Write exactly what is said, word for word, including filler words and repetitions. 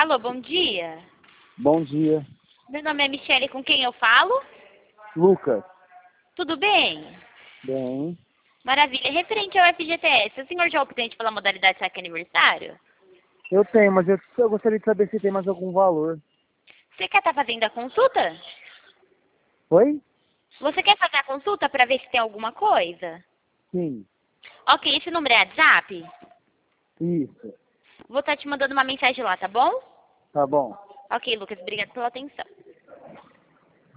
Alô, bom dia. Bom dia. Meu nome é Michele, com quem eu falo? Lucas. Tudo bem? Bem. Maravilha. Referente ao F G T S, o senhor já optou pela modalidade saque aniversário? Eu tenho, mas eu, eu gostaria de saber se tem mais algum valor. Você quer estar fazendo a consulta? Oi? Você quer fazer a consulta para ver se tem alguma coisa? Sim. Ok, esse número é WhatsApp? Isso. Vou estar te mandando uma mensagem lá, tá bom? Tá bom. Ok, Lucas, obrigada pela atenção.